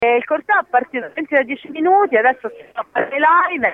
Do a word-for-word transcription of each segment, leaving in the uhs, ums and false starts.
E il corteo è partito venti da dieci minuti, adesso siamo a fare le line,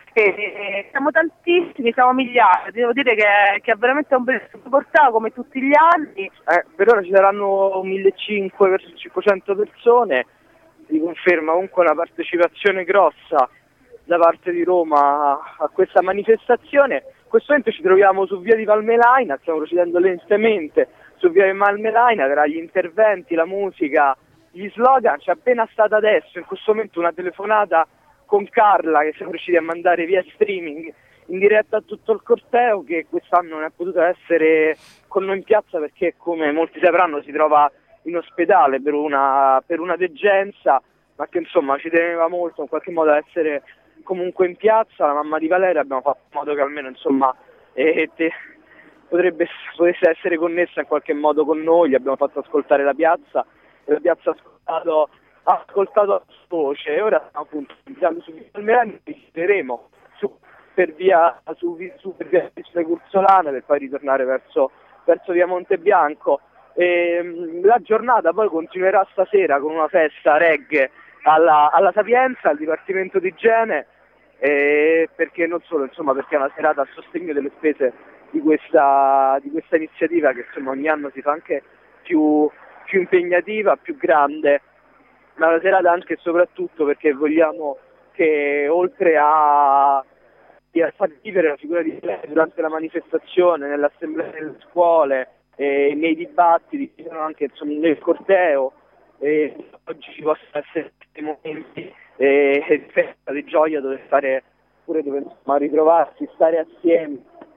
e siamo tantissimi, siamo migliaia, devo dire che, che è veramente un bellissimo corteo come tutti gli anni. Eh, per ora ci saranno millecinquecento verso cinquecento persone, si conferma comunque una partecipazione grossa da parte di Roma a, a questa manifestazione. In questo momento ci troviamo su via di Valmelaina, stiamo procedendo lentamente su via di Valmelaina tra gli interventi, la musica, gli slogan. C'è appena stata adesso, in questo momento, una telefonata con Carla che siamo riusciti a mandare via streaming in diretta a tutto il corteo, che quest'anno non è potuta essere con noi in piazza perché, come molti sapranno, si trova in ospedale per una, per una degenza, ma che insomma ci teneva molto in qualche modo a essere comunque in piazza. La mamma di Valeria abbiamo fatto in modo che almeno insomma eh, te, potrebbe, potesse essere connessa in qualche modo con noi, gli abbiamo fatto ascoltare la piazza e la piazza ha ascoltato, ha ascoltato la voce, e ora appunto iniziando su via Almerani visiteremo su, per via su, su per via Cursolana per poi ritornare verso, verso via Montebianco. E, la giornata poi continuerà stasera con una festa reggae alla, alla Sapienza, al Dipartimento di Igiene, e perché non solo, insomma, perché è una serata a sostegno delle spese di questa, di questa iniziativa che insomma ogni anno si fa anche più, più impegnativa, più grande, ma una serata anche e soprattutto perché vogliamo che oltre a, a far vivere la figura di lei durante la manifestazione, nell'assemblea delle scuole, e nei dibattiti, anche insomma, nel corteo, e oggi ci possono essere dei momenti e, di festa, di gioia, dove stare pure dove insomma ritrovarsi, stare assieme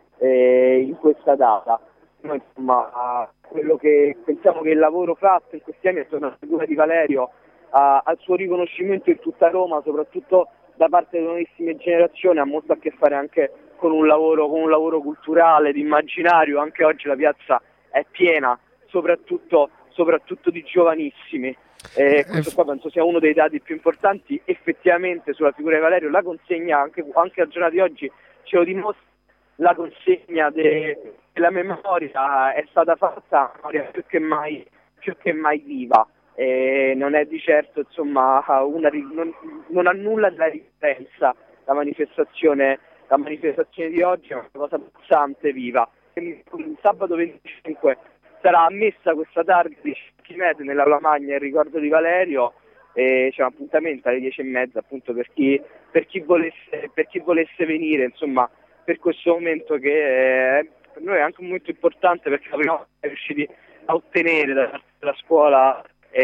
eh, in questa data. Noi insomma quello che pensiamo che il lavoro fatto in questi anni attorno alla figura di Valerio, a, al suo riconoscimento in tutta Roma, soprattutto da parte delle nuovissime generazioni, ha molto a che fare anche con un lavoro, con un lavoro culturale, di immaginario. Anche oggi la piazza è piena, soprattutto, soprattutto di giovanissimi. Eh, questo qua penso sia uno dei dati più importanti effettivamente sulla figura di Valerio. La consegna, anche, anche al giorno di oggi, ce lo dimostra, la consegna de, della memoria è stata fatta, memoria più che mai, più che mai viva. Eh, non è di certo, insomma, una, non, non ha nulla della ripensa la manifestazione, la manifestazione di oggi, è una cosa pulsante, viva. Il sabato venticinque sarà ammessa questa targa di cinque metri nell'Aula Magna in ricordo di Valerio, e c'è un appuntamento alle dieci e mezza appunto per chi, per chi volesse, per chi volesse venire, insomma, per questo momento che eh, per noi è anche un momento importante, perché la prima volta siamo riusciti a ottenere da parte della scuola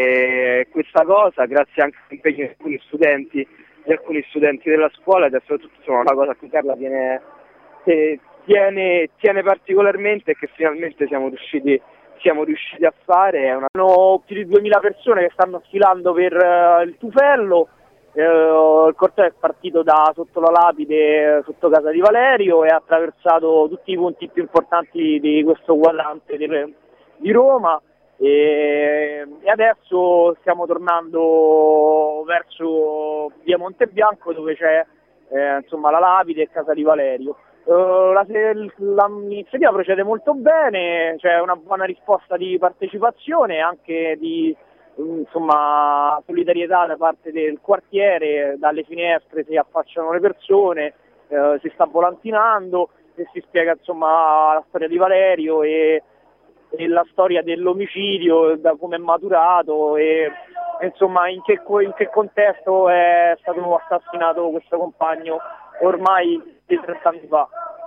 eh, questa cosa, grazie anche all'impegno di alcuni studenti, di alcuni studenti della scuola, ed è soprattutto insomma, una cosa a cui Carla tiene, eh, tiene, tiene particolarmente, e che finalmente siamo riusciti siamo riusciti a fare. Sono più di duemila persone che stanno sfilando per uh, il Tufello. Uh, il corteo è partito da sotto la lapide, uh, sotto casa di Valerio, e ha attraversato tutti i punti più importanti di questo quadrante di, di Roma, e, e adesso stiamo tornando verso via Montebianco, dove c'è eh, insomma la lapide e casa di Valerio. Uh, la, l'iniziativa procede molto bene, c'è una buona risposta di partecipazione, anche di insomma solidarietà da parte del quartiere. Dalle finestre si affacciano le persone, uh, si sta volantinando e si spiega insomma la storia di Valerio e, e la storia dell'omicidio, da come è maturato, e insomma in che, in che contesto è stato assassinato questo compagno ormai di trenta anni fa.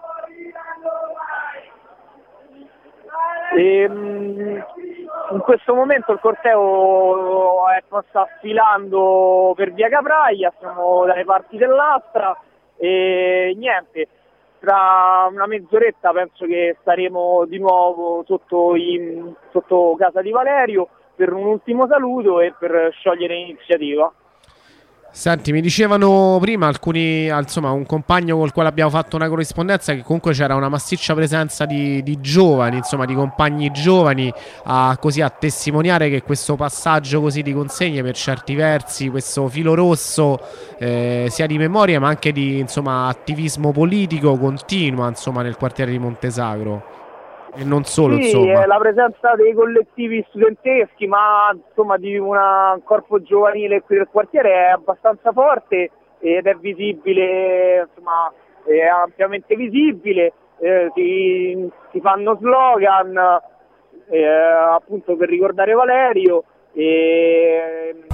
E, in questo momento il corteo è, sta sfilando per via Capraia, siamo dalle parti dell'Astra, e niente, tra una mezz'oretta penso che staremo di nuovo sotto, in, sotto casa di Valerio per un ultimo saluto e per sciogliere l'iniziativa. Senti, mi dicevano prima alcuni, insomma, un compagno col quale abbiamo fatto una corrispondenza, che comunque c'era una massiccia presenza di, di giovani, insomma, di compagni giovani, a, così a testimoniare che questo passaggio così di consegne, per certi versi, questo filo rosso eh, sia di memoria ma anche di, insomma, attivismo politico continua, insomma, nel quartiere di Montesagro. E non solo, sì, insomma. eh, la presenza dei collettivi studenteschi, ma insomma di una- un corpo giovanile qui del quartiere è abbastanza forte ed è visibile, insomma, è ampiamente visibile, eh, si, si fanno slogan eh, appunto per ricordare Valerio e